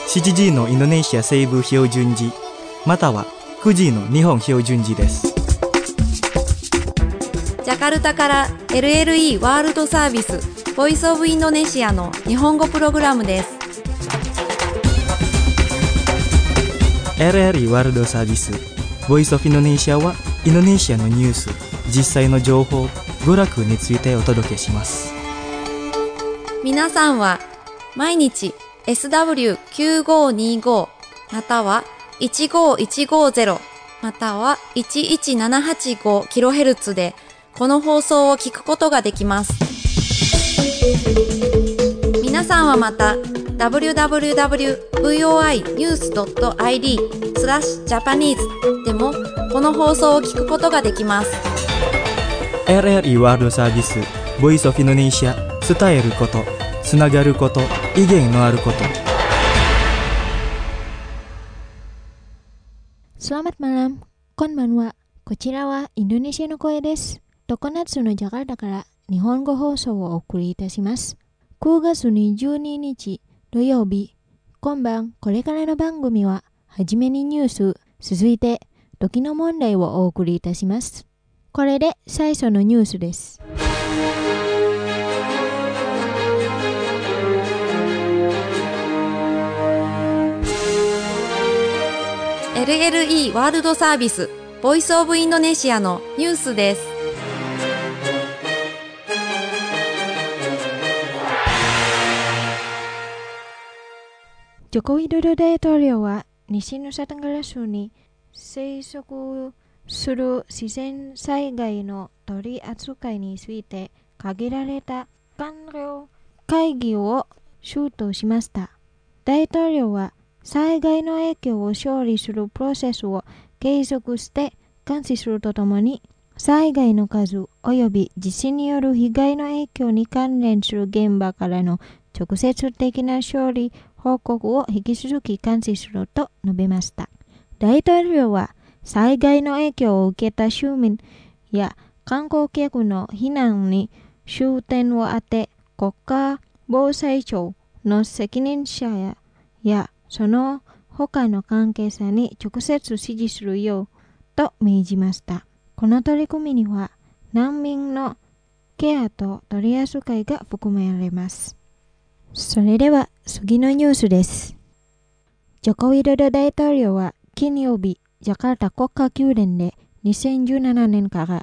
7時のインドネシア西部標準時または9時の日本標準時です。 ジャカルタから LLE ワールドサービスボイスオブインドネシアの日本語プログラムです。 LLE ワールドサービスボイスオブインドネシアはインドネシアのニュース、実際の情報、娯楽についてお届けします。 皆さんは毎日 SW9525 または15150または 11785kHz でこの放送を聞くことができます。皆さんはまた www.voinews.id/Japanese でもこの放送を聞くことができます。 LLE ワールドサービスボイスオブインドネシア、伝えること、つながること、意見のあること。 Selamat malam, konbanwa. こちらはインドネシアの声です。常夏のジャカルタから日本語放送をお送りいたします。9月22日土曜日、今晩これからの番組ははじめにニュース、続いて時の問題をお送りいたします。これで最初のニュースです。 LLE ワールドサービスボイスオブインドネシアのニュースです。 ジョコウィドド大統領は西ヌサタンガラ州に生息する自然災害の取り扱いについて限られた官僚会議を主導しました。大統領は災害の影響を処理するプロセスを継続して監視するとともに、災害の数及び地震による被害の影響に関連する現場からの直接的な処理報告を引き続き監視すると述べました。大統領は災害の影響を受けた州民や観光客の避難に重点を当て、国家防災庁の責任者やその他の関係者に直接指示するようと命じました。この取り組みには難民のケアと取り扱いが含められます。それでは次のニュースです。ジョコウィドド大統領は金曜日、ジャカルタ国家宮殿で2017年から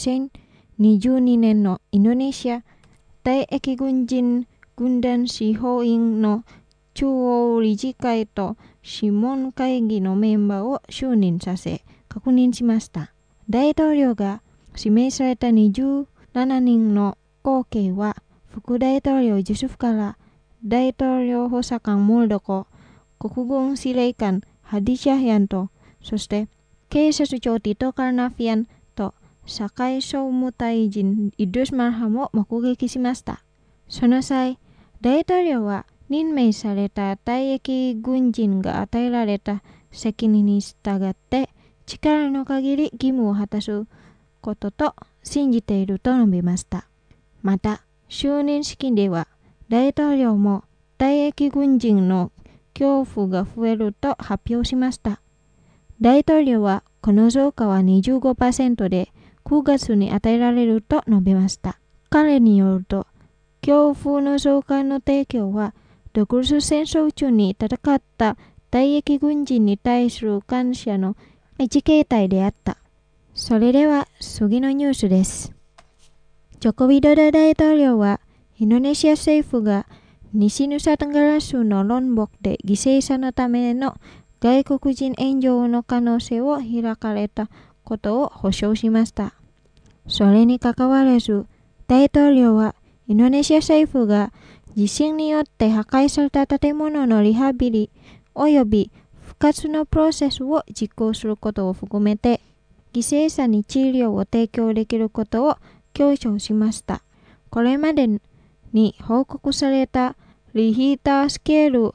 2022年のインドネシア退役軍人軍団司法院の中央理事会と諮問会議のメンバーを就任させ確認しました。大統領が指名された27人の合計は副大統領ユスフから大統領補佐官モルドコ、国軍司令官ハディシャヒアンと、そして警察長ティト・カーナフィアンと社会総務大臣イドゥス・マルハムを目撃しました。その際、大統領は任命された退役軍人が与えられた責任に従って力の限り義務を果たすことと信じていると述べました。また、就任式では大統領も退役軍人の恐怖が増えると発表しました。大統領はこの増加は 25% で9月に与えられると述べました。彼によると、恐怖の増加の提供は独立戦争中に戦った退役軍人に対する感謝の一形態であった。それでは次のニュースです。ジョコウィドド大統領はインドネシア政府が西ヌサタンガラ州のロンボクで犠牲者のための外国人援助の可能性を開かれたことを保証しました。それにかかわらず、大統領はインドネシア政府が地震によって破壊された建物のリハビリ及び復活のプロセスを実行することを含めて、犠牲者に治療を提供できることを強調しました。これまでに報告されたリヒータースケール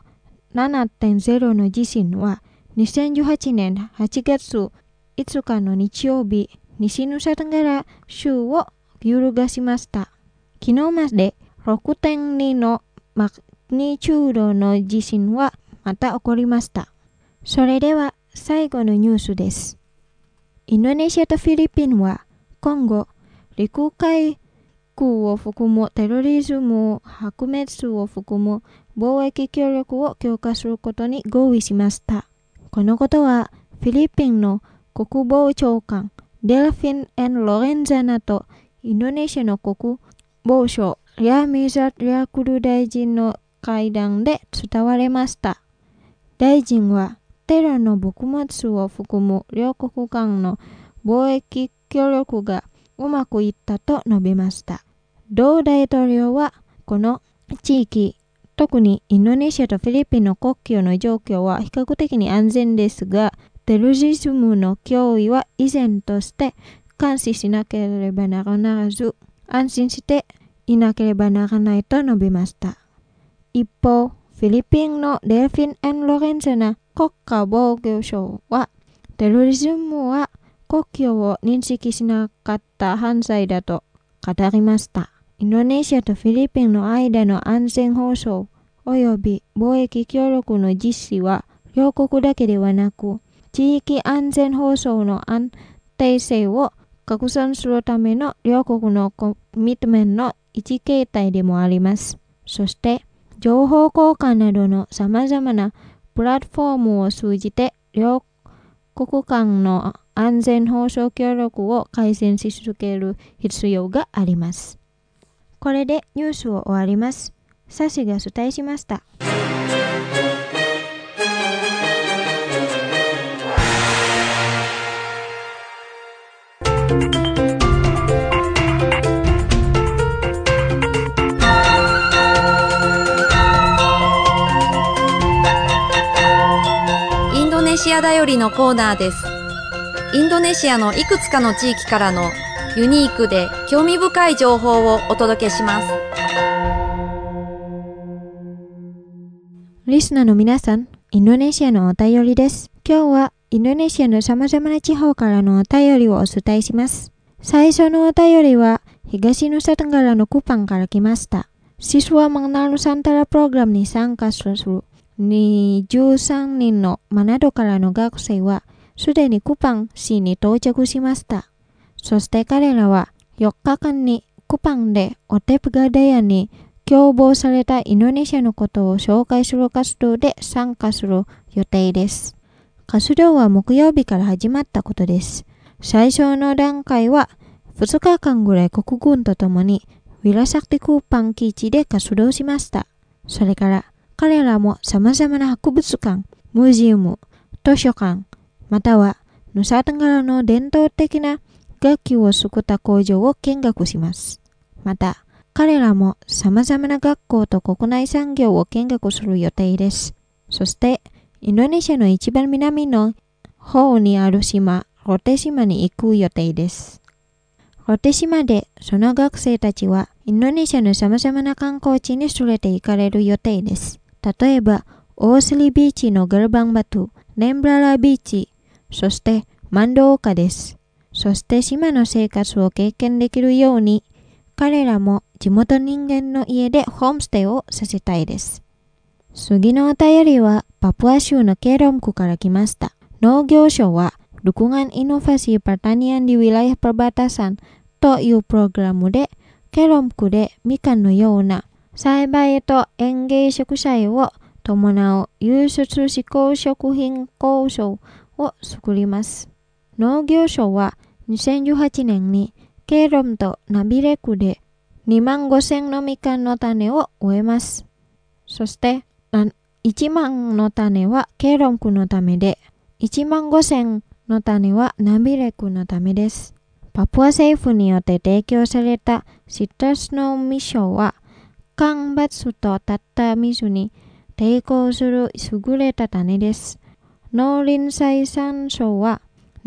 7.0 の地震は2018年8月5日の日曜日、西ヌサタンガラ州を揺るがしました。昨日まで6.2 のマグニチュードの地震はまた起こりました。それでは最後のニュースです。インドネシアとフィリピンは今後、陸海空を含むテロリズム撲滅を含む貿易協力を強化することに合意しました。このことはフィリピンの国防長官デルフィン・エン・ロレンザナとインドネシアの国防相リャミザ・リャクル大臣の会談で伝わりました。大臣はテロの撲滅を含む両国間の貿易協力がうまくいったと述べました。同大統領はこの地域、特にインドネシアとフィリピンの国境の状況は比較的に安全ですが、テロリズムの脅威は依然として監視しなければならず、安心していなければならないと述べました。一方、フィリピンのデルフィン・エン・ロレンザナ国家防御相は、テロリズムは国境を認識しなかった犯罪だと語りました。インドネシアとフィリピンの間の安全保障及び貿易協力の実施は、両国だけではなく、地域安全保障の安定性を拡散するための両国のコミットメントの一形態でもあります。そして、情報交換などの様々なプラットフォームを通じて両国間の安全保障協力を改善し続ける必要があります。これでニュースを終わります。サシが伝えしました。 インドネシアだよりのコーナーです。インドネシアのいくつかの地域からのユニークで興味深い情報をお届けします。 リスナーの皆さん、インドネシアのお便りです。今日はインドネシアの様々な地方からのお便りをお伝えします。最初のお便りは東ヌサテンガラのクパンから来ました。Siswa mengenal Nusantara programに参加する23人のマナドからの学生はすでにクパン市に到着しました。そして彼らは4日間にクパンでオテプガダヤに共謀されたインドネシアのことを紹介する活動で参加する予定です。活動は木曜日から始まったことです。最初の段階は2日間ぐらい国軍と共にウィラサクティクパン基地で活動しました。それから彼らも様々な博物館、ムージアム、図書館、またはヌサテンガラの伝統的な楽器を作った工場を見学します。また、彼らも様々な学校と国内産業を見学する予定です。そして、インドネシアの一番南の方にある島、ロテ島に行く予定です。ロテ島でその学生たちはインドネシアの様々な観光地に連れて行かれる予定です。例えば、オースリビーチのガルバンバトゥ、ネンブララビーチ、そしてマンドオカです。そして島の生活を経験できるように、彼らも地元人間の家でホームステイをさせたいです。次のお便りはパプア州のケロム区から来ました。農業省はDukungan Inovasi Pertanian di Wilayah Perbatasan というプログラムでケロム区でみかんのような栽培と園芸植栽を伴う輸出指向食品構想を作ります。農業省は2018年にケロムとナビレ区で25,000のみかんの種を植えます。そして1万の種はケロム区のためで、15,000の種はナビレ区のためです。パプア政府によって提供されたシトラスの実賞は、干ばつとたった水に抵抗する優れた種です。農林水産省は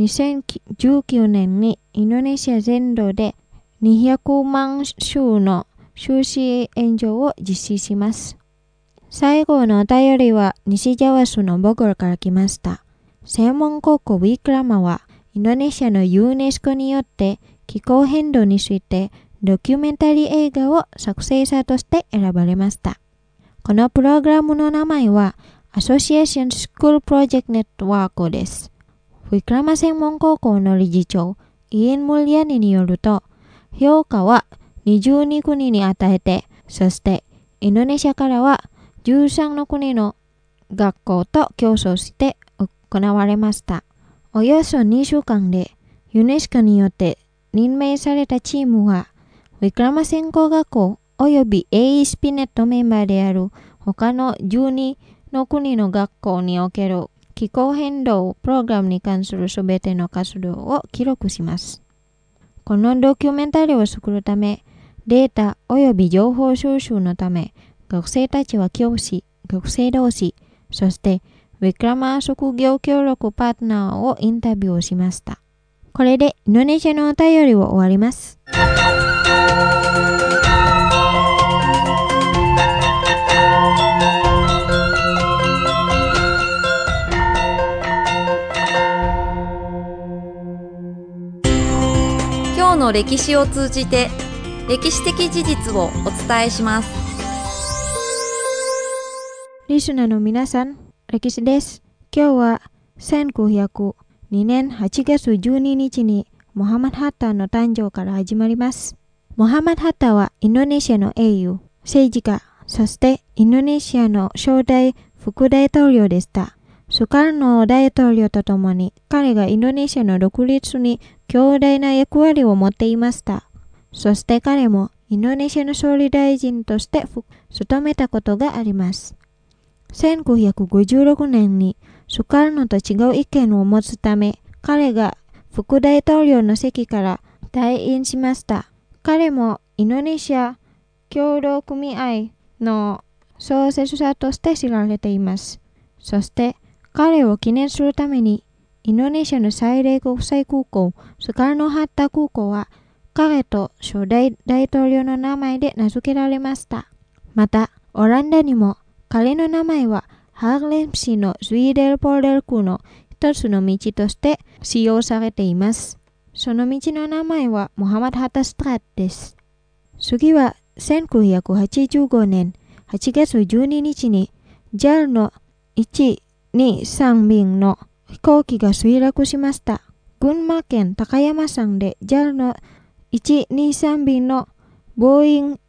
2019年にインドネシア全土で200万種の収支援助を実施します。最後のお便りは西ジャワ州のボゴルから来ました。専門高校ウィークラマはインドネシアのユネスコによって気候変動についてドキュメンタリー映画を作成者として選ばれました。このプログラムの名前はアソシエーションスクールプロジェクトネットワークです。ウィクラマ専門高校の理事長、イエン・ムリアニによると、評価は22国に与えて、そしてインドネシアからは13の国の学校と競争して行われました。およそ2週間でユネスコによって任命されたチームは、ウィクラマ専攻学校および AESP ネットメンバーである他の12の国の学校における気候変動プログラムに関するすべての活動を記録します。このドキュメンタリーを作るため、データおよび情報収集のため、学生たちは教師、学生同士、そしてウィクラマ職業協力パートナーをインタビューしました。これでインドネシアのお便りを終わります。 今日の歴史を通じて歴史的事実をお伝えします。 リスナーの皆さん、歴史です。今日は1902年8月12日にモハマド・ハッタの誕生から始まります。モハマド・ハッタはインドネシアの英雄、政治家、そしてインドネシアの初代副大統領でした。スカルノ大統領とともに彼がインドネシアの独立に強大な役割を持っていました。そして彼もインドネシアの総理大臣として務めたことがあります。1956年にスカルノと違う意見を持つため、彼が副大統領の席から退院しました。彼もインドネシア協同組合の創設者として知られています。そして彼を記念するために、インドネシアの最大国際空港、スカルノ・ハッタ空港は、彼と初代大統領の名前で名付けられました。また、オランダにも、彼の名前は、ハーレム市のズイデルポーデル区の一つの道として使用されています。その道の名前は、モハマド・ハッタ・ストラートです。次は、1985年8月12日に、JAL の123便の飛行機が墜落しました。群馬県高山山で JAL の123便のボーイン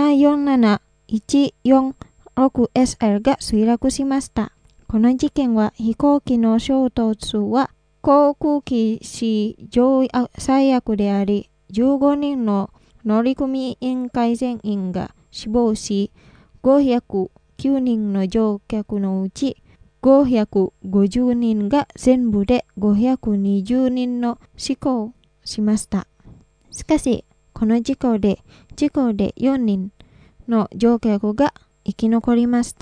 747-146SL が墜落しました。この事件は飛行機の衝突は航空機史上最悪であり、15人の乗組員改善員が死亡し、509人の乗客のうち550人が全部で520人の死亡しました。しかし、この事故で4人の乗客が生き残りました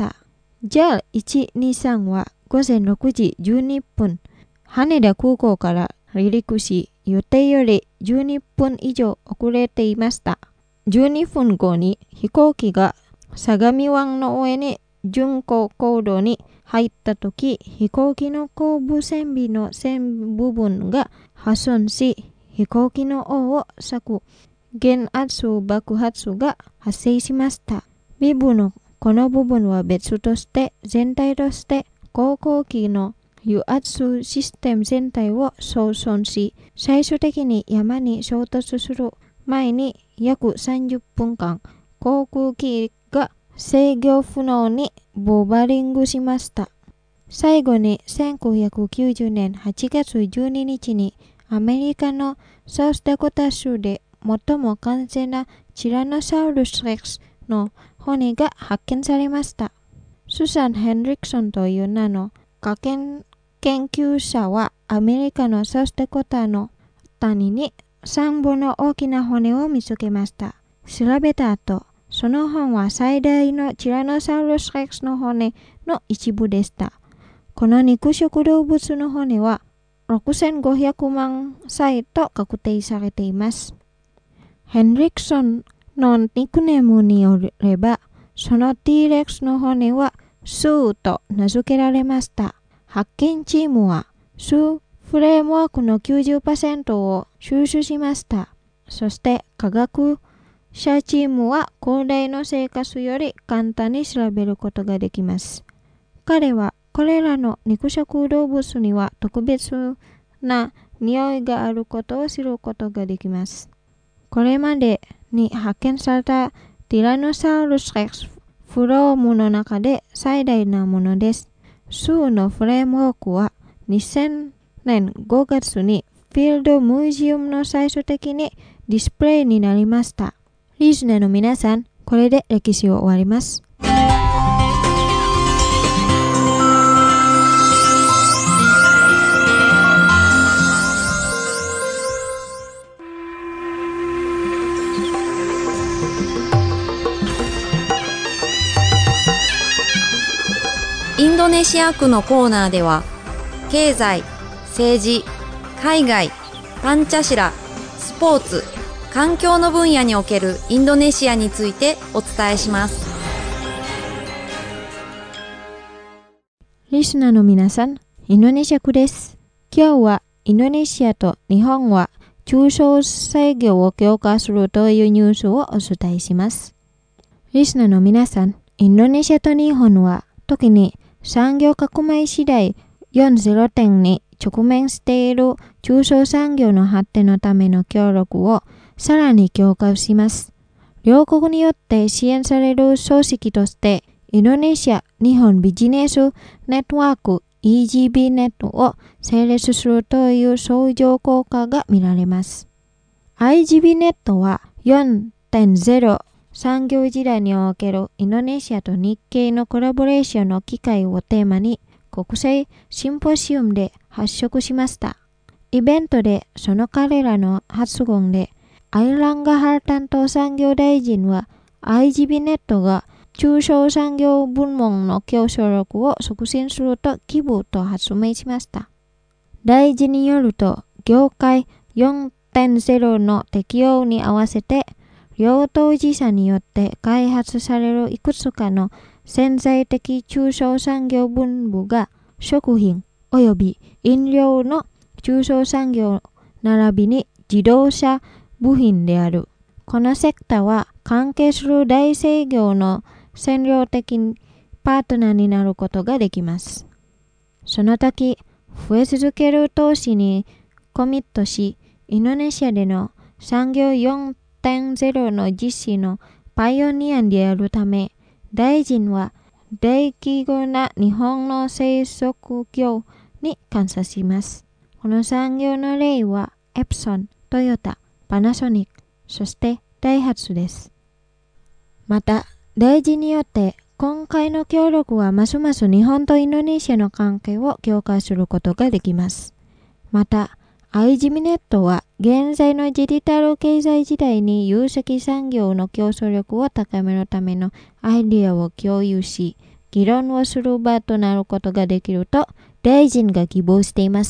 。JAL123 は午前6時12分、羽田空港から離陸し、予定より12分以上遅れていました。12分後に飛行機が相模湾の上に巡航高度に入ったとき、飛行機の後部船尾の線部分が破損し、飛行機の尾を裂く減圧爆発が発生しました。尾部のこの部分は別として全体として航空機の油圧システム全体を損し、最終的に山に衝突する前に約30分間、航空機が制御不能にボバリングしました。最後に1990年8月12日にアメリカのサウスダコタ州で最も完全なティラノサウルスレックスの骨が発見されました。スサン・ヘンリクソンという名の科研研究者はアメリカのサウスダコタの谷に3本の大きな骨を見つけました。調べた後、その本は最大のティラノサウルスレックスの骨の一部でした。この肉食動物の骨は6500万歳と確定されています。ヘンリクソンのニックネームによれば、その T-Rex の骨はスーと名付けられました。発見チームはスーフレームワークの 90% を収集しました。そして科学者チームは高齢の生活より簡単に調べることができます。 彼はこれらの肉食動物には特別な匂いがあることを知ることができます。これまでに発見されたティラノサウルスレックスフロームの中で最大なものです。数のフレームワークは2000年5月にフィールドミュージアムの最終的にディスプレイになりました。リスナーの皆さん、これで歴史を終わります。 インドネシア区のコーナーでは、経済、政治、海外、パンチャシラ、スポーツ、環境の分野におけるインドネシアについてお伝えします。 リスナーの皆さん、インドネシア区です。今日はインドネシアと日本は中小制御を強化するというニュースをお伝えします。リスナーの皆さん、インドネシアと日本は時に産業革命次第 4.0 点に直面している中小産業の発展のための協力をさらに強化します。両国によって支援される組織として、インドネシア日本ビジネスネットワーク EGB ネットを成立するという相乗効果が見られます。IGB ネットは 4.0 産業時代におけるインドネシアと日系のコラボレーションの機会をテーマに国際シンポシウムで発足しました。イベントでその彼らの発言で、アイランガハル担当産業大臣は IGB ネットが中小産業部門の競争力を促進すると希望と発明しました。大臣によると、業界 4.0 の適用に合わせて、両党自社によって開発されるいくつかの潜在的中小産業分部が食品及び飲料の中小産業並びに自動車部品である。このセクターは関係する大製業の戦略的パートナーになることができます。その時、増え続ける投資にコミットし、インドネシアでの産業 4.0 の実施のパイオニアであるため、大臣は大企業な日本の製造業に感謝します。この産業の例はエプソン、トヨタ、パナソニック、そしてダイハツです。また、大臣によって今回の協力はますます日本とインドネシアの関係を強化することができます。また、IGB ネットは現在のデジタル経済時代に有識産業の競争力を高めるためのアイデアを共有し、議論をする場となることができると大臣が希望しています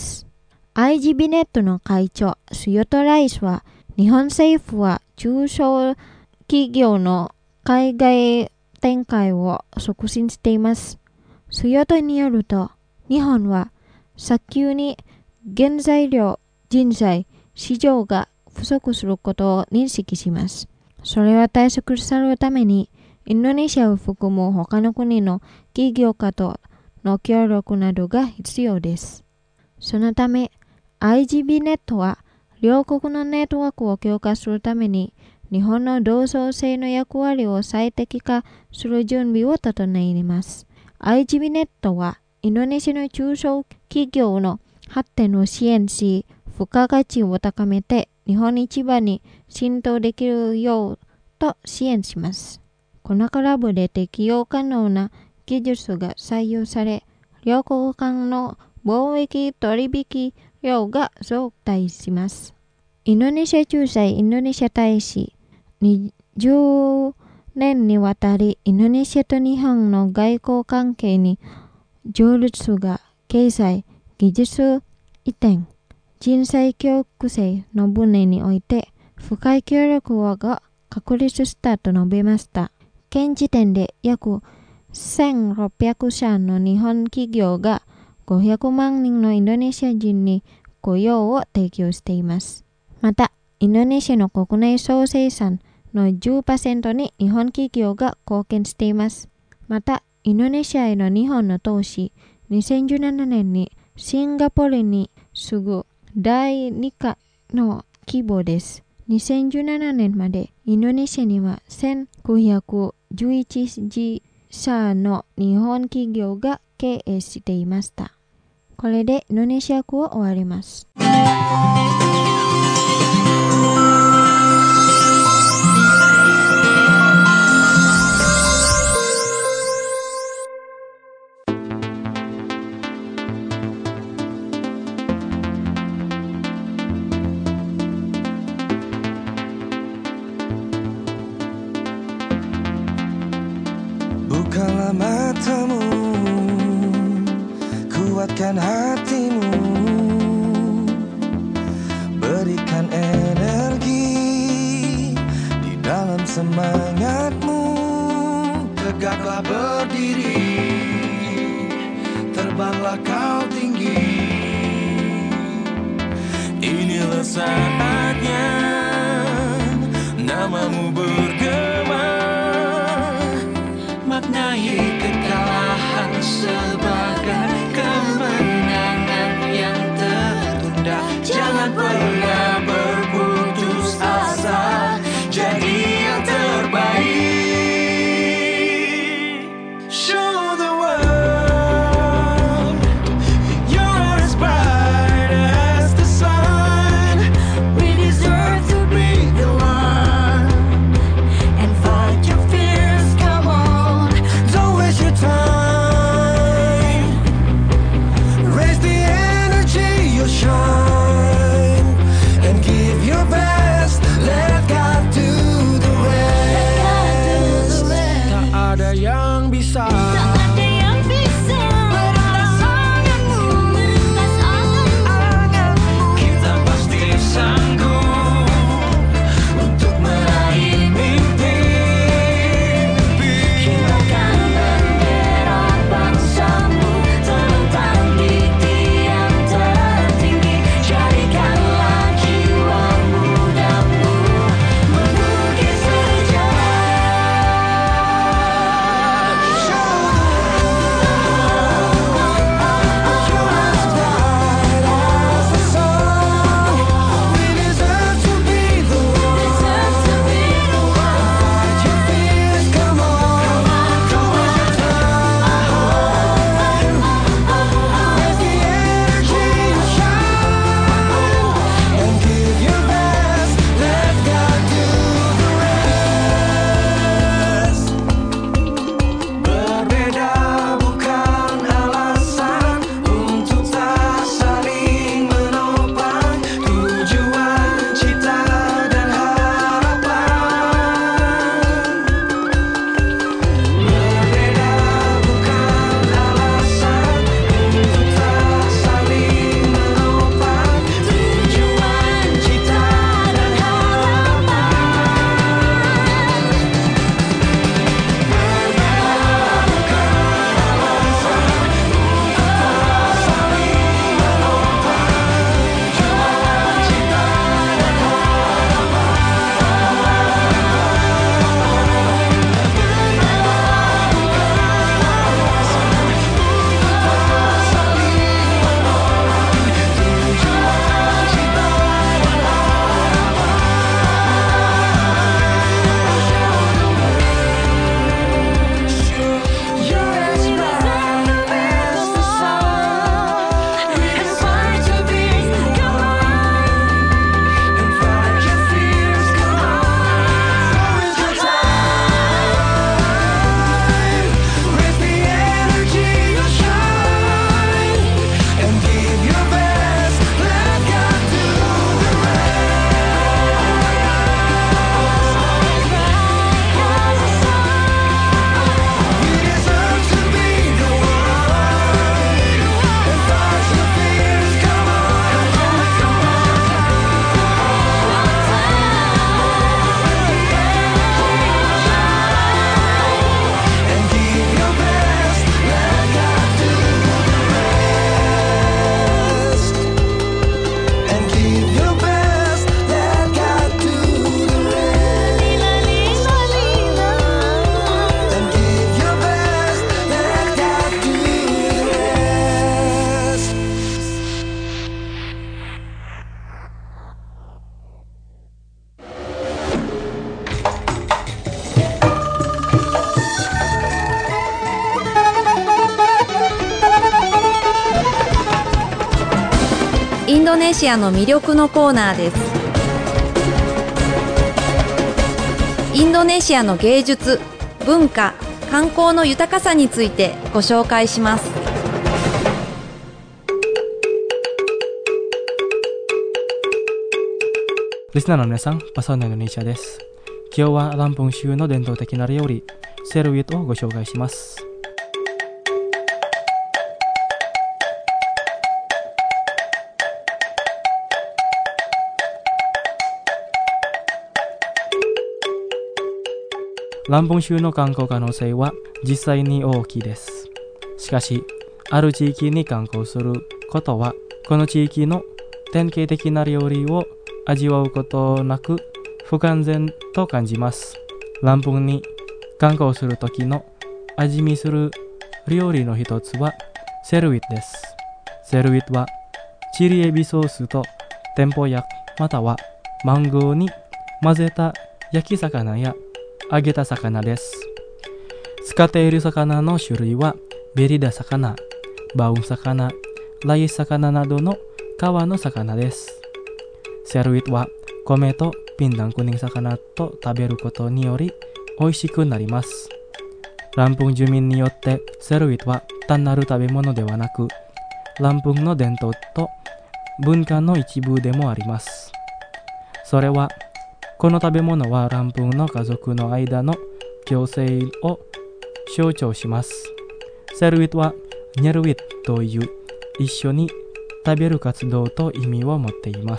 。IGB ネットの会長、スヨトライスは、日本政府は中小企業の海外展開を促進しています。スヨトによると、日本は早急に原材料、人材、市場が不足することを認識します。それを対策するために、インドネシアを含む他の国の企業家との協力などが必要です。そのため、IGB ネットは両国のネットワークを強化するために、日本の同窓生の役割を最適化する準備を整えます。IGB ネットは、インドネシアの中小企業の発展を支援し、付加価値を高めて日本市場に浸透できるようと支援します。このコラボで適用可能な技術が採用され、両国間の貿易取引量が増大します。インドネシア駐在インドネシア大使、20年にわたりインドネシアと日本の外交関係に上立が経済、技術移転、人材教育生の分野において深い協力が確立したと述べました。現時点で約1600社の日本企業が500万人のインドネシア人に雇用を提供しています。また、インドネシアの国内総生産の 10% に日本企業が貢献しています。また、 インドネシアへの日本の投資、2017年にシンガポールに次ぐ第2課の規模です。2017年までインドネシアには1911自社の日本企業が経営していました。これでインドネシア語を終わります。 Bukalah matamu, kuatkan hatimu, berikan energi di dalam semangatmu. Tegaklah berdiri, terbanglah kau tinggi. Inilah saatnya namamu bergema. Maknai kekalahan sebagai kemenangan yang tertunda. Jangan pernah berputus asa, jadi yang terbaik. Show the world you're as bright as the sun. We deserve to be the one and fight your fears. Come on, don't waste your time. Raise the energy, you'll shine. インドネシアの魅力のコーナーです。インドネシアの芸術、文化、観光の豊かさについてご紹介します。 リスナーの皆さん、パソナインドネシアです。今日はランプン州の伝統的な料理、セルウィットをご紹介します。ランプン州の観光可能性は実際に大きいです。しかし、ある地域に観光することは、この地域の典型的な料理を味わうことなく不完全と感じます。ランプンに観光するときの味見する料理の一つはセルウィットです。セルウィットはチリエビソースとテンポヤまたはマンゴーに混ぜた焼き魚や揚げた魚です。使っている魚の種類はベリダ魚、バウン魚、ライス魚などの川の魚です。セルウィットは米とピンダンクニン魚と食べることにより美味しくなります。ランプン住民によってセルウィットは単なる食べ物ではなく、ランプンの伝統と文化の一部でもあります。それはこの食べ物はランプンの家族の間の共生を象徴します。セルウィットはニャルウィットという一緒に食べる活動と意味を持っています。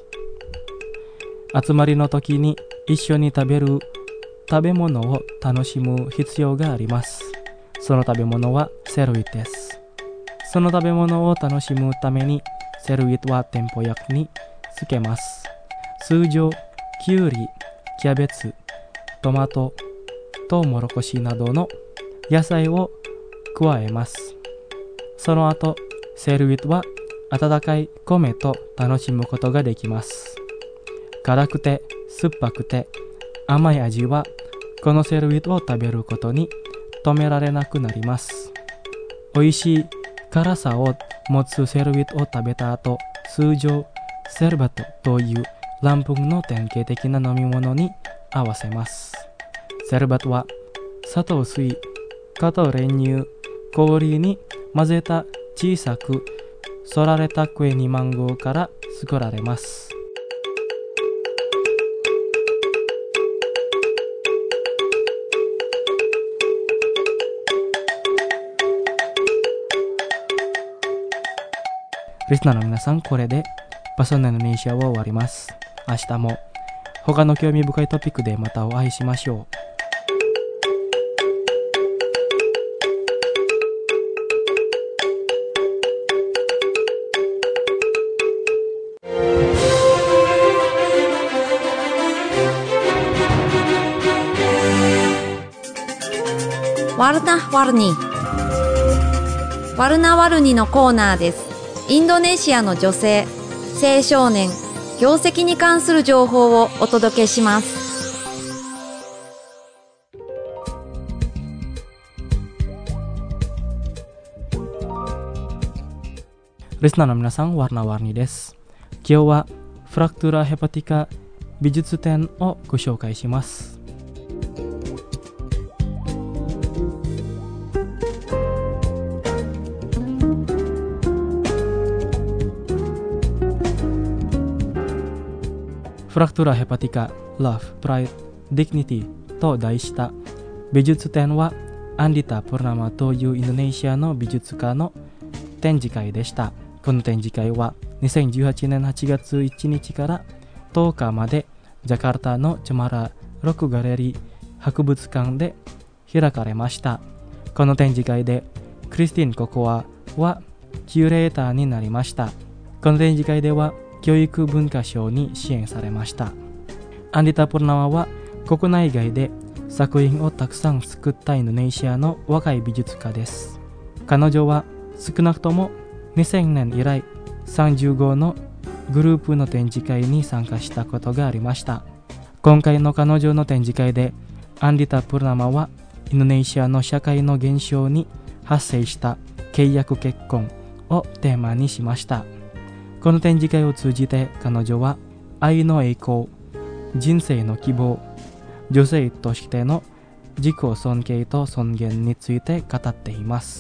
集まりの時に一緒に食べる食べ物を楽しむ必要があります。その食べ物はセルウィットです。その食べ物を楽しむためにセルウィットはテンポ焼きにつけます。通常キュウリ、キャベツ、トマト、トウモロコシなどの野菜を加えます。その後、セルウィットは温かい米と楽しむことができます。辛くて酸っぱくて甘い味はこのセルウィットを食べることに止められなくなります。美味しい辛さを持つセルウィットを食べた後、通常セルバトというランプンの典型的な飲み物に合わせます。セルバトは砂糖水、加糖練乳、氷に混ぜた小さくそられたクエニマンゴーから作られます。リスナーの皆さん、これでパソナインドネシアは終わります。明日も他の興味深いトピックでまたお会いしましょう。 ワルナワルニ。ワルナワルニのコーナーです。インドネシアの女性、青少年、業績に関する情報をお届けします。 リスナーの皆さん、ワルナワルニです。今日はフラクトゥラヘパティカ美術展をご紹介します。フラクトゥラヘパティカ Love, Pride, Dignity と題した美術展はアンディタ・プルナマというインドネシアの美術家の展示会でした。この展示会は2018年8月1日から10日までジャカルタのチェマラロックガレリー博物館で開かれました。この展示会でクリスティン・ココアはキュレーターになりました。この展示会では教育文化賞に支援されました。アンディタ・プルナマは国内外で作品をたくさん作ったインドネシアの若い美術家です。彼女は少なくとも2000年以来35のグループの展示会に参加したことがありました。今回の彼女の展示会でアンディタ・プルナマはインドネシアの社会の現象に発生した契約結婚をテーマにしました。 この展示会を通じて彼女は愛の栄光、人生の希望、女性としての自己尊敬と尊厳について語っています。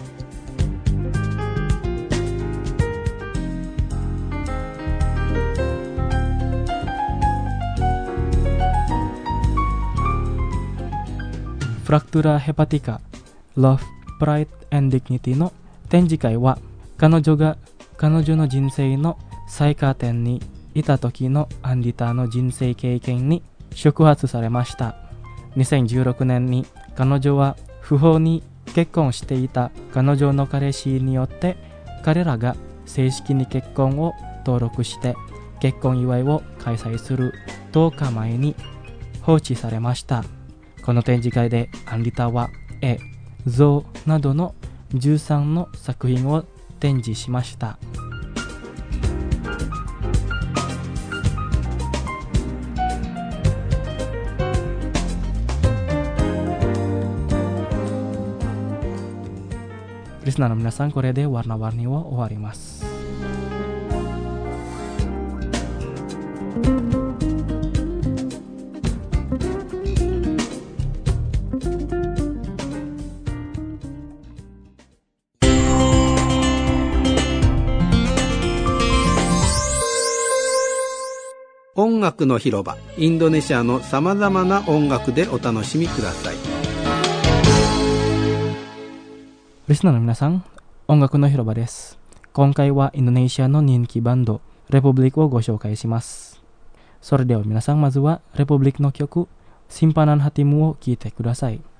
フラクトゥラ・ヘパティカ Love, Pride and Dignity の展示会は彼女の人生の最下点にいた時のアンリタの人生経験に触発されました。2016年に彼女は不法に結婚していた彼女の彼氏によって彼らが正式に結婚を登録して結婚祝いを開催する10日前に放置されました。この展示会でアンリタは絵、像などの13の作品を展示しました。リスナーの皆さん、これでwarna-warniを終わります。 音楽の広場、インドネシアのさまざまな音楽でお楽しみください。 リスナーの皆さん、音楽の広場です。今回はインドネシアの人気バンドレポブリックをご紹介します。それでは皆さん、まずはレポブリックの曲Simpanan Hatimuを聴いてください。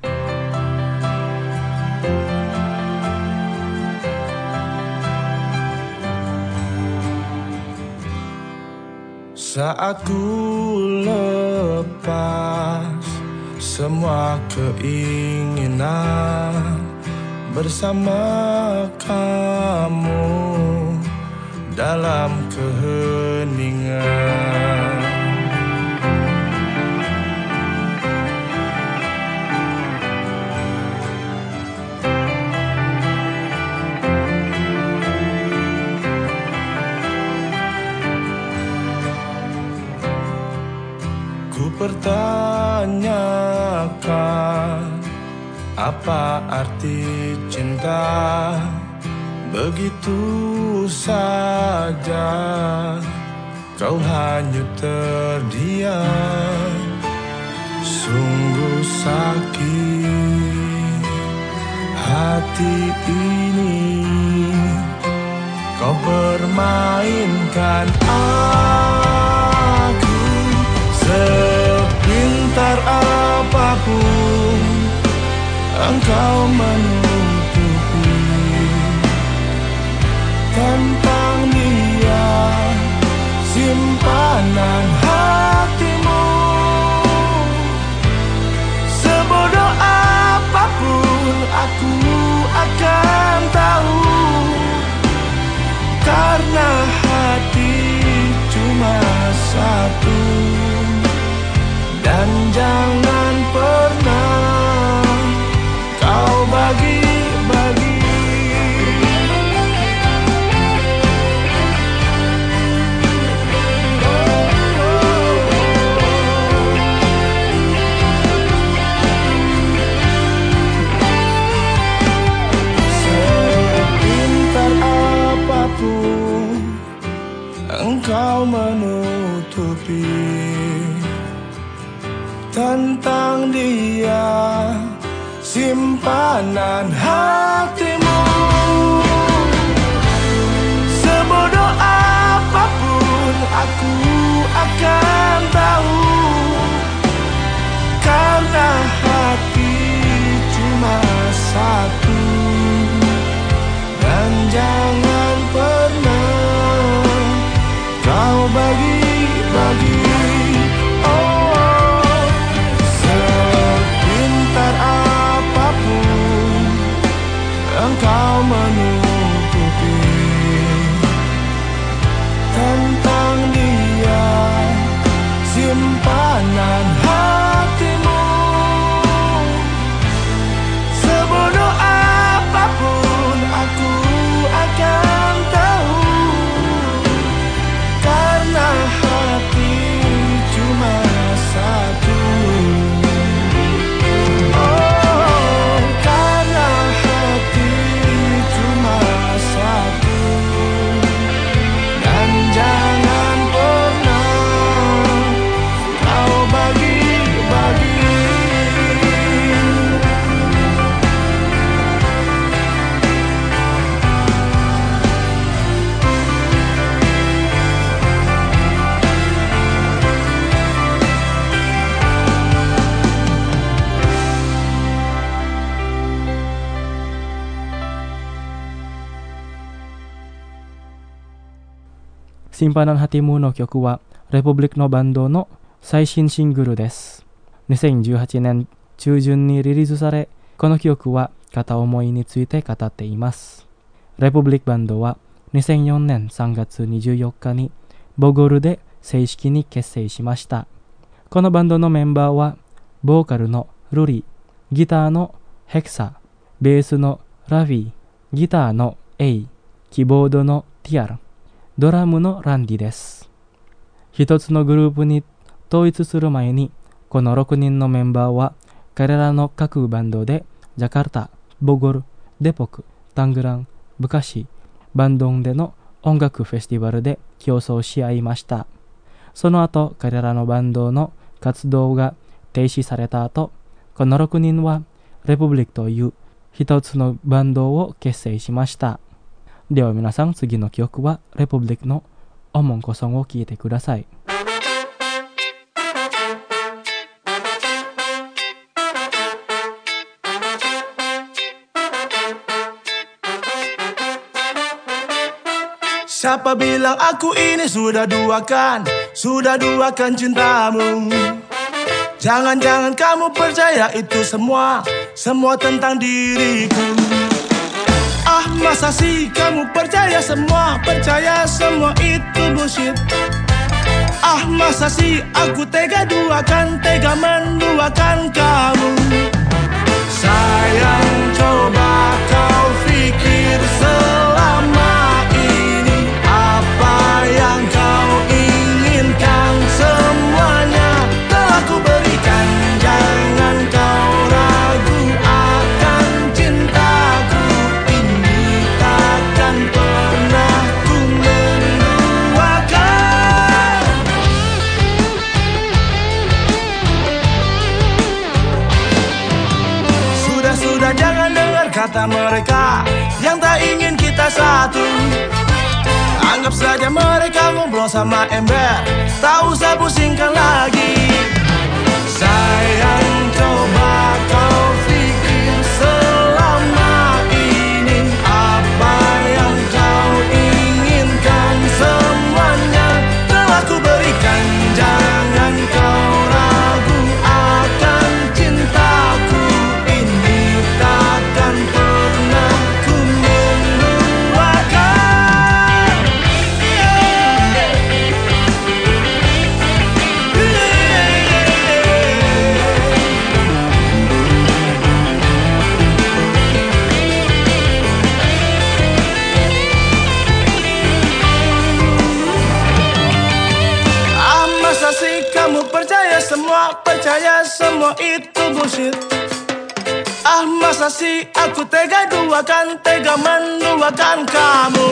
Saat ku lepas semua keinginan bersama kamu dalam keheningan, ku pertanyakan apa arti cinta, begitu saja kau hanyut terdiam. Sungguh sakit hati ini, kau permainkan aku. Sepintar apapun engkau menutupi tentang dia simpanan hatimu. Sebodoh apapun aku akan tahu, karena hati cuma satu. Dan jangan pernah kau bagi-bagi. Sepintar apapun engkau menutupi tentang dia simpanan hatimu. Sebodoh apapun aku akan tahu, karena hati cuma satu. Dan jangan pernah kau bagi-bagi. Simpanan Hatimuの曲はレポブリックのバンドの最新シングルです。2018年中旬にリリースされ、この曲は片思いについて語っています。レポブリックバンドは2004年3月24日にボゴルで正式に結成しました。このバンドのメンバーはボーカルのルリ、ギターのヘクサ、ベースのラフィー、ギターのエイ、キーボードのティアル、ドラムのランディです。一つのグループに統一する前に、この6人のメンバーは彼らの各バンドでジャカルタ、ボゴル、デポク、タングラン、ブカシ、バンドンでの音楽フェスティバルで競争し合いました。その後、彼らのバンドの活動が停止された後、この6人はレポブリックという一つのバンドを結成しました。では皆さん、次の曲はレポブリックのOmong Kosongを聴いてください。 Siapa bilang aku ini sudah duakan cintamu. Jangan-jangan kamu percaya itu semua tentang diriku. Ah, masa sih kamu percaya semua itu bullshit. Ah, masa sih aku tega menduakan kamu. Sayang, coba kau pikir selama ini apa yang kau inginkan, semuanya telah ku berikan. Jangan kau ragu akan cintaku, ini takkan pernah ku menduakan. Sudah jangan dengar kata mereka yang tak ingin kita satu. Anggap saja mereka ngobrol sama ember, tak usah pusingkan lagi. Sayang, coba kau pikir selama ini apa yang kau inginkan, semuanya telah ku berikan. Jangan kau ragu akan cintaku, ini takkan pernah ku menduakan. Ah, masa sih kamu percaya semua itu bullshit. Ah, masa sih aku tega menduakan kamu.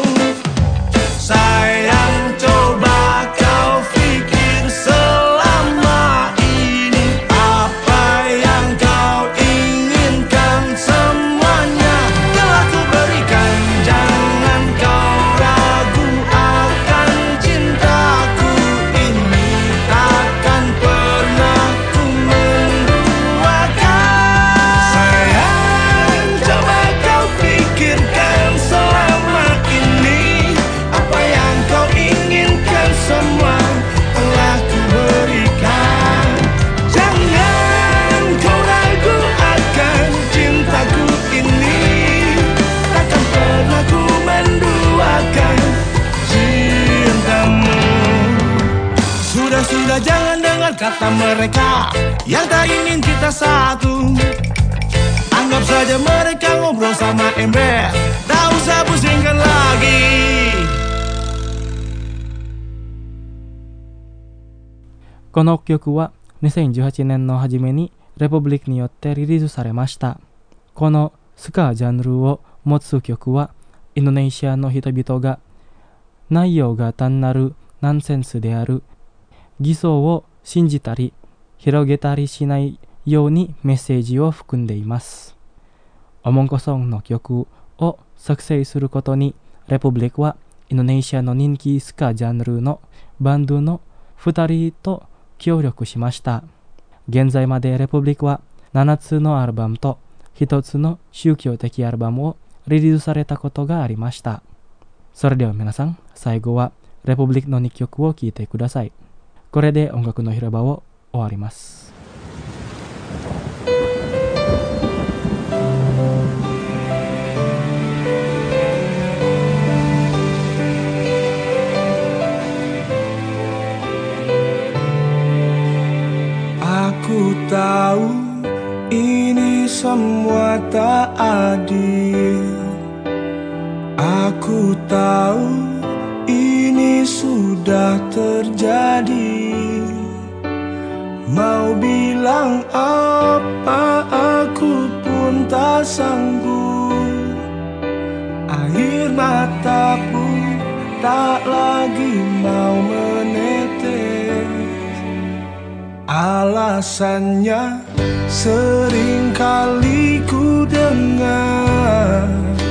Sayang, coba kau pikir selama ini apa yang kau inginkan, semuanya telah ku berikan. Jangan kau ragu akan cintaku, ini takkan pernah ku menduakan. Sayang, coba kau pikirkan selama ini apa yang kau inginkan, semua telah ku berikan. Jangan kau ragu akan cintaku, ini takkan pernah ku menduakan cintamu. Sudah jangan dengar kata mereka yang tak ingin kita satu. Anggap saja mereka ngobrol sama ember, tak usah pusingkan lagi. この曲は2018年の初めにレポブリックによってリリースされました。このスカジャンルを持つ曲はインドネシアの人々が内容が単なるナンセンスである偽装を信じたり広げたりしないようにメッセージを含んでいます。Omong Kosongの曲を作成することにレポブリックはインドネシアの人気スカジャンルのバンドの2人と協力しました。現在までレポブリックは7つのアルバムと1つの宗教的アルバムをリリースされたことがありました。それでは皆さん、最後は Republic no Nikkyoku wo kiite kudasai. これで音楽の広場を終わります。 Aku tahu ini semua tak adil. Aku tahu ini sudah terjadi. Mau bilang apa aku pun tak sanggup. Air mata pun tak lagi mau menetes. Alasannya sering kali ku dengar.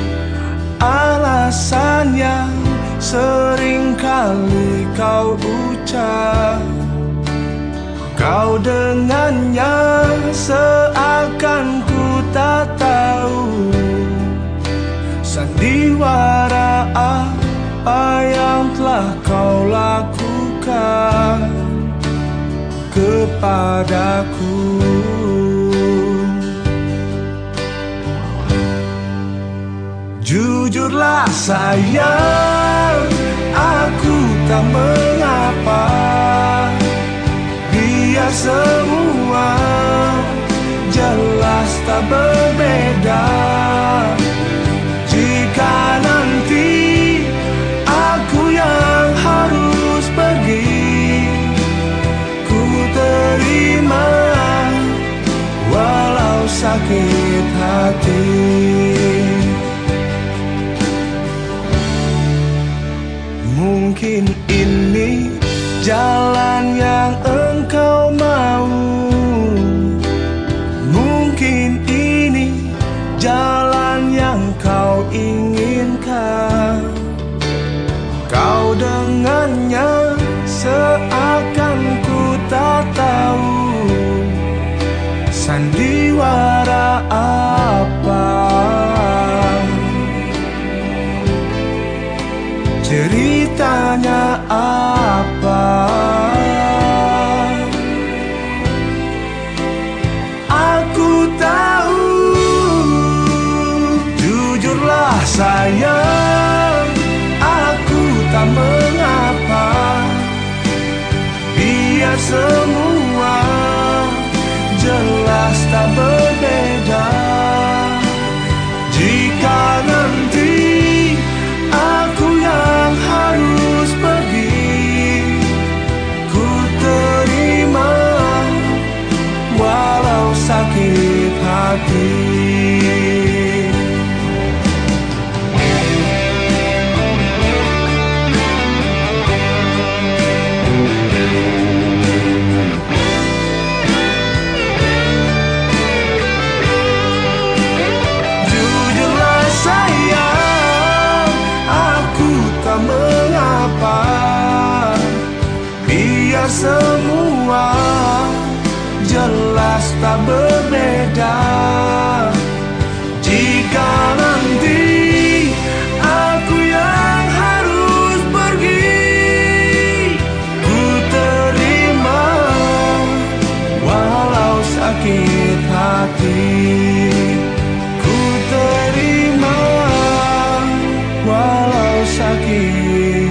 Alasannya sering kali kau ucap. Kau dengannya seakan ku tak tahu sandiwara apa yang telah kau lakukan kepadaku. Jujurlah sayang, aku tak mengapa. Biar semua jelas tak berbeda. Jika nanti aku yang harus pergi, ku terima walau sakit hati. Mungkin ini jalan yang engkau mau. Mungkin ini jalan yang kau inginkan. Kau dengannya seakan ku tak tahu sandiwara apa. Ceritanya apa? Aku tahu. Jujurlah sayang, aku tak mengapa. Biar semua jelas tak berbeda. Jika nanti aku yang harus pergi, ku terima walau sakit hati. Jujurlah sayang, aku tak mengapa. Biar semua jelas tak berbeda. Jika nanti aku yang harus pergi, ku terima walau sakit hati. Ku terima walau sakit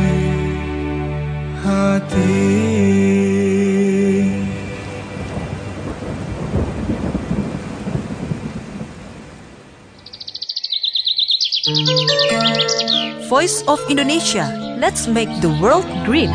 hati. Voice of Indonesia. Let's make the world green.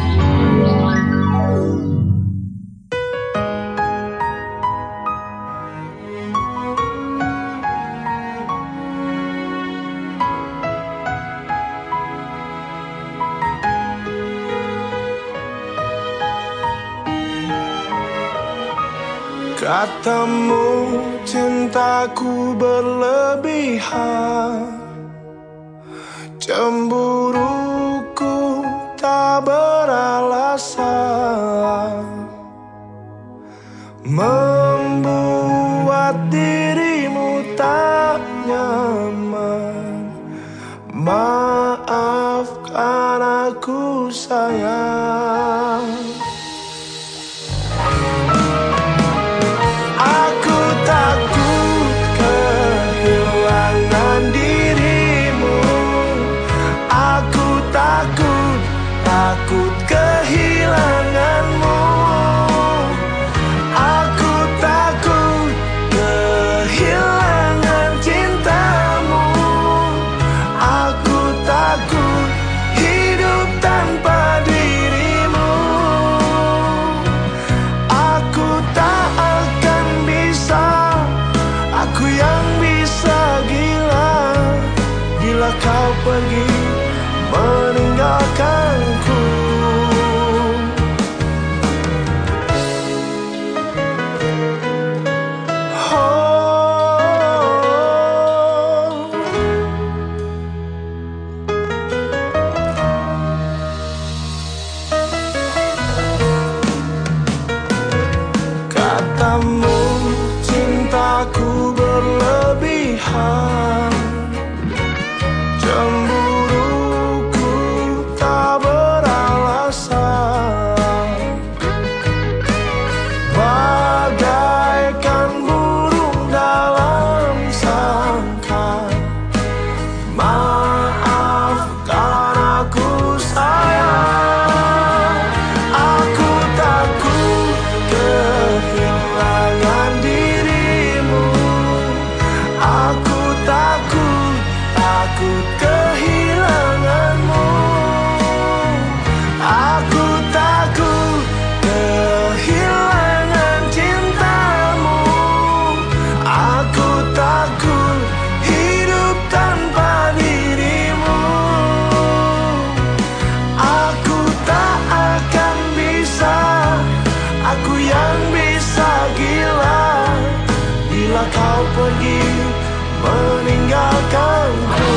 Katamu cintaku berlebihan, cemburuku tak beralasan, membuat dirimu tak nyaman. Maafkan aku sayang. Aku takut kehilangan dirimu. Aku takut kehilanganmu. Aku takut kehilangan cintamu. Aku takut hidup tanpa dirimu. Aku tak akan bisa, aku yang bisa gila bila kau pergi meninggalkanku. Katamu cintaku berlebihan, cemburuku tak beralasan. Bagaikan burung dalam sangkar, maafkan aku sayang. Aku takut kehilangan dirimu. Aku takut kehilanganmu. Aku takut kehilangan cintamu. Aku takut hidup tanpa dirimu. Aku tak akan bisa, aku yang bisa gila bila kau pergi meninggalkanku.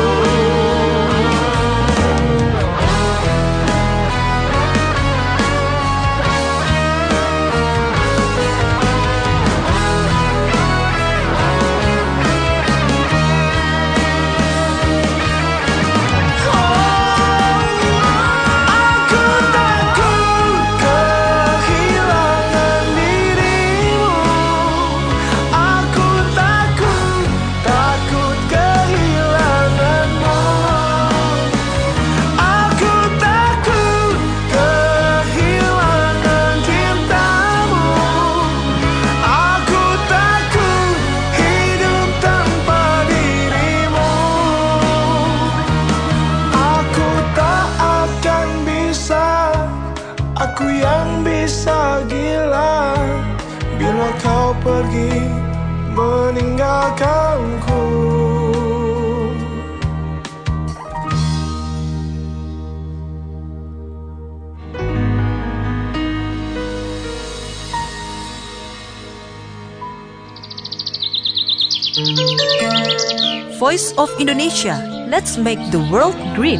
Aku takut kehilangan dirimu. Aku takut kehilanganmu. Aku takut kehilangan cintamu. Aku takut hidup tanpa dirimu. Aku tak akan bisa, aku yang bisa gila bila kau pergi meninggalkanku. Voice of Indonesia. Let's make the world green.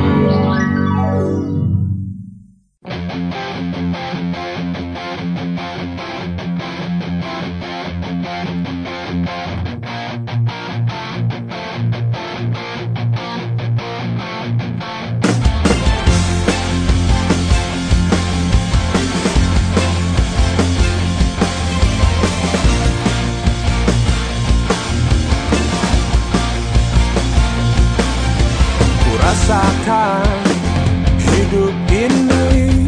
Rasakan hidup ini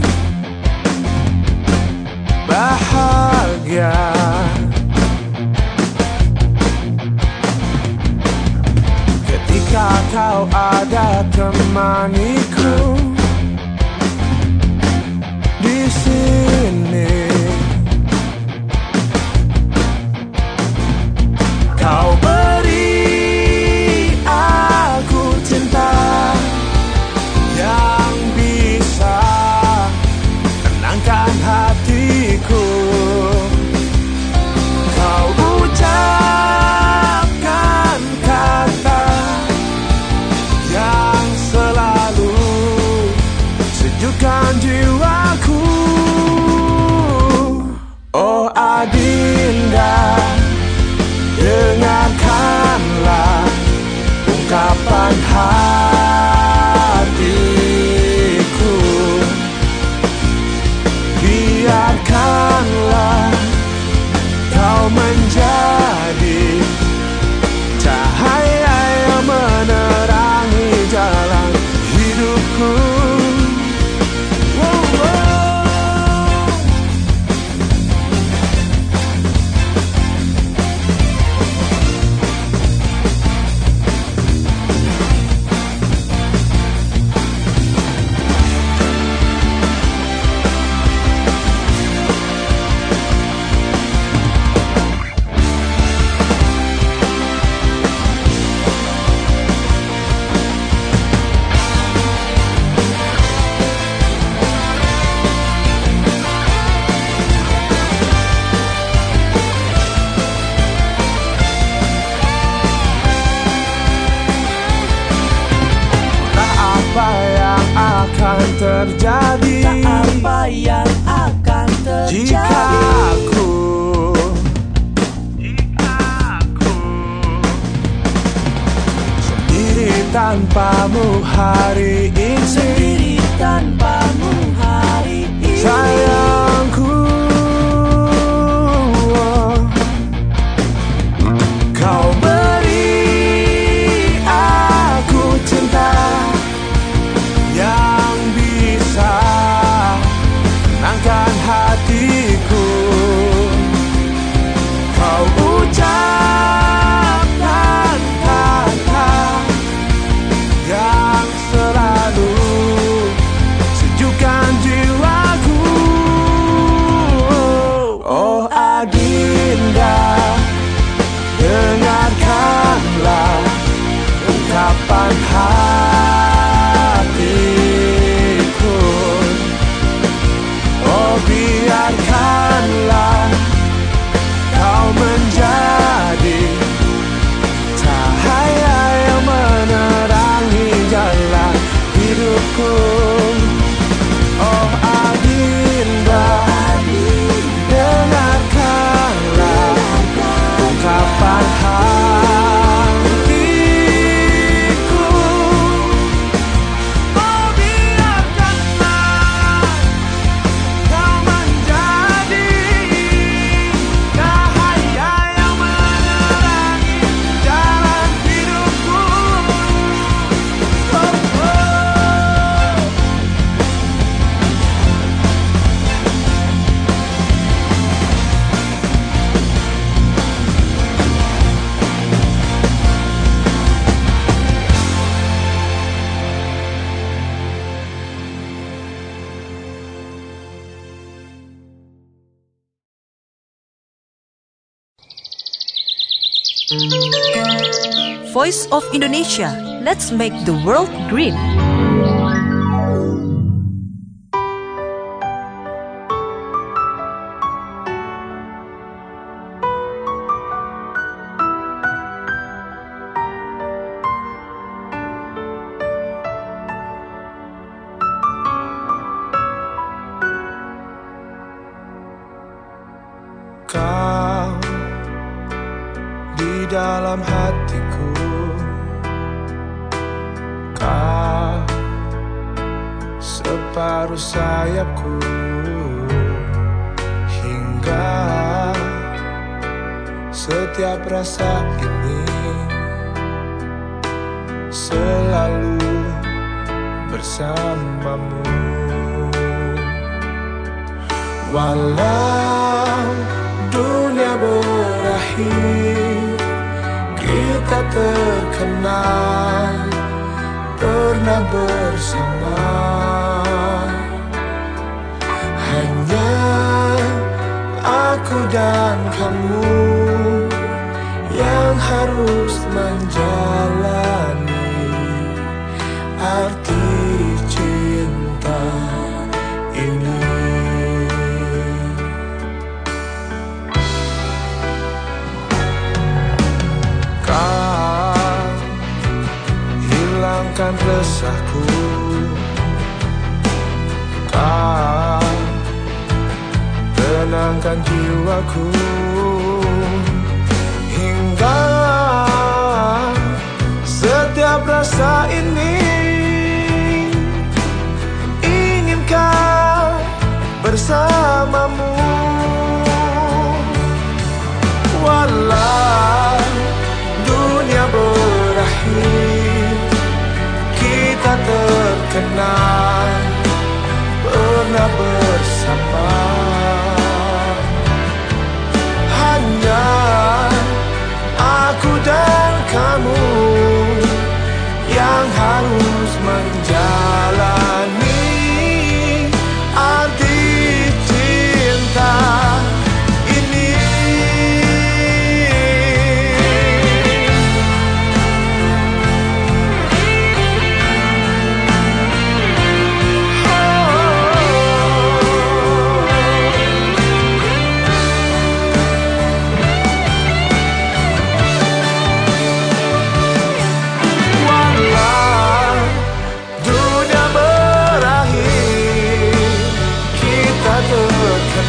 bahagia ketika kau ada temaniku di sini. Kau beri aku cinta yang bisa tenangkan hatiku. Kau ucapkan kata yang selalu akan terjadi? Apa yang akan terjadi? Jika aku sendiri tanpamu hari ini, sendiri tanpamu hari ini, sayangku, kau beri aku cinta yang bisa menangkan hatiku. Kau ucapkan kata yang selalu sejukkan jiwaku. Oh Adinda, dengarkanlah ungkapan hatiku. Oh biarkanlah kau menjadi cahaya yang menerangi jalan hidupku. Oh Adinda, dengarkanlah ungkapan hatiku. Oh biarkanlah kau menjadi cahaya yang menerangi jalan hidupku. Oh, oh. Voice of Indonesia. Let's make the world green. Kau di dalam hatiku, kau separuh sayapku, hingga setiap rasa ini selalu bersamamu. Walau dunia berakhir, kita terkenal pernah bersama. Hanya aku dan kamu yang harus menjalani arti cinta ini. Kau hilangkan resahku, kau tenangkan jiwaku, hingga setiap rasa ini ingin kau bersamamu. Walau dunia berakhir, kita terkenal pernah bersama. Hanya aku dan kamu yang harus menjalani arti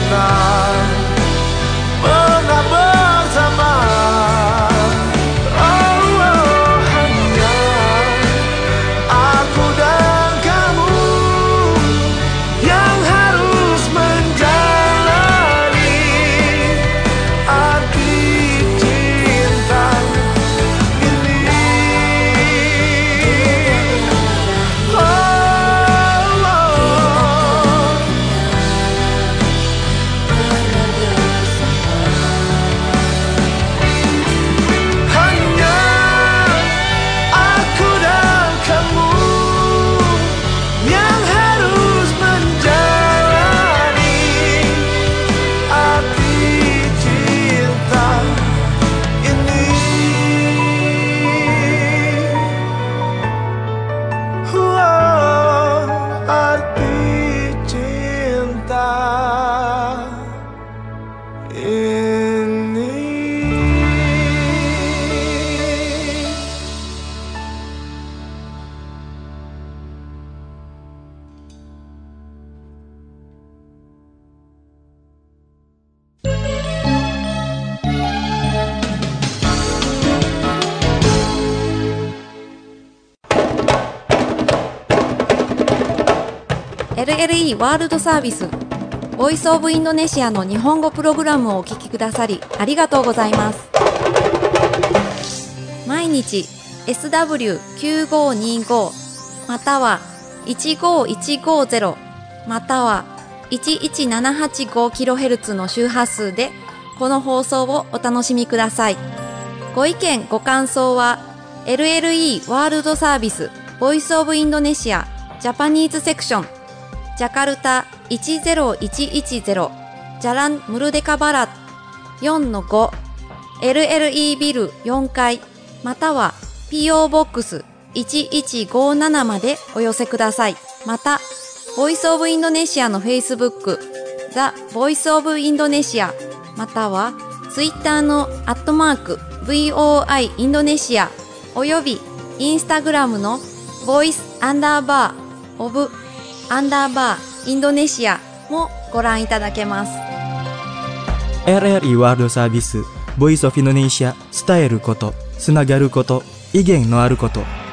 pernah bersama. Hanya aku dan kamu yang harus menjalani arti cinta ini. Hanya aku dan kamu yang harus menjalani arti cinta ini. Arti cinta ini. LLE ワールドサービスボイスオブインドネシアの日本語プログラムをお聞きくださりありがとうございます。毎日 SW9525 または15150または 11785kHz の周波数でこの放送をお楽しみください。ご意見ご感想は LLE ワールドサービスボイスオブインドネシアジャパニーズセクションジャカルタ10110ジャランムルデカバラ 4-5 LLE ビル4階または PO ボックス1157までお寄せください。またボイスオブインドネシアの Facebook ザ・ボイスオブインドネシアまたは Twitter の@VOI インドネシアおよびインスタグラムの Voice_オブ_インドネシアもご覧いただけます。 RRI ワールドサービスボイスオフインドネシア伝えることつながること威厳のあること